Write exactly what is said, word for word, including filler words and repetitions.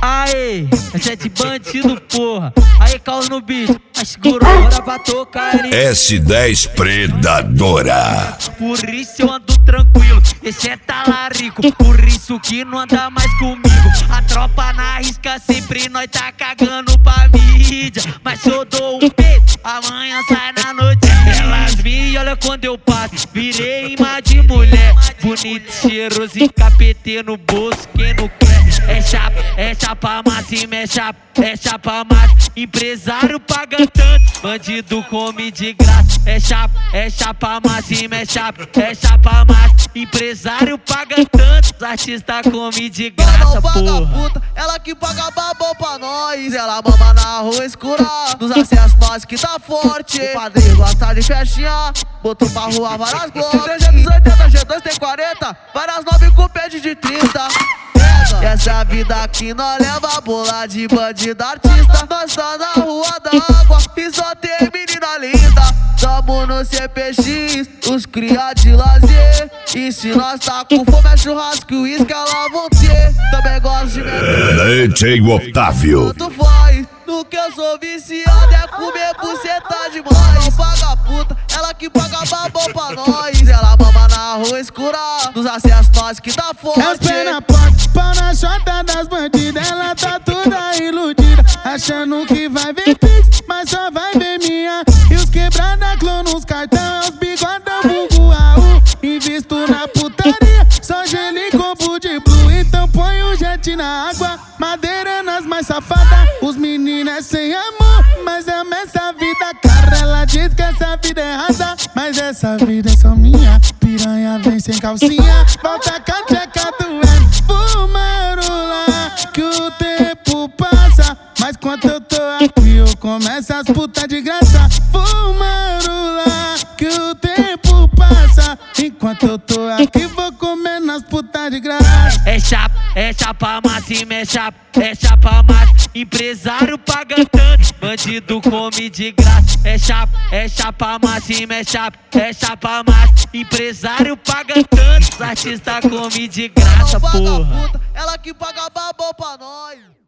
Aê, essa é de bandido, porra. Aí, caos no bicho, mas segurou, bora pra tocar ali. S dez Predadora. Por isso eu ando tranquilo, esse é talarico. Por isso que não anda mais comigo. A tropa na risca sempre, nós tá cagando pra mídia. Mas eu dou um peito, amanhã sai na noite. Elas me olham quando eu passo, virei imã de mulher. Bonito, cheiroso e capetê no bolso, quem não quer. É chapa, é chapa massa e é chapa, é chapa massa. Empresário paga tanto, bandido come de graça. É chapa, é chapa massa e é chapa, é chapa massa. Empresário paga tanto, artista come de graça, porra. Puta, ela que paga babão pra nós. Ela mama na rua escura, nos acessos nós que tá forte. O padrinho gosta de festinha, botou pra rua várias glocks. trezentos e oitenta, G dois tem quarenta, várias nove com pede de trinta. Essa é a vida que nós leva, bola de bandido artista. Nós tá na rua d'água e só tem menina linda. Tamo no C P X, os cria de lazer. E se nós tá com fome é churrasco e uísque, elas vão ter. Também gosto de beber, D J Otávio. tanto faz. No que eu sou viciado é comer buceta demais. Não paga puta, ela que paga babão pra nós. Ela mama na rua escura, nos acessos nós que tá forte. As pernas fortes, pau na chota das bandidas. Ela tá toda iludida, achando que vai ver pix, mas só vai ver minha. E os quebrada clã nos cartão, é os bigodão vulgo A U. Invisto na putaria, só gelo e combo de blue. Então põe o jet na água, madeira nas mais safadas. Os meninos é sem amor, mas ama essa vida cara. Ela diz que essa vida é rasa, mas essa vida é só minha. Piranha vem sem calcinha, volta com a tcheca doendo. Fumarola, que o tempo passa, mas quando eu tô aqui eu começo as putas de graça. Fumarola, que o tempo passa, enquanto eu tô aqui vou comer nas putas de graça. É chapa, é chapa massa e é chapa, é chapa massa. Empresário paga tanto, bandido come de graça. É chapa, é chapa massa e é chapa, é chapa massa. Empresário paga tanto, artista come de graça, porra. Ela que paga babão pra nós.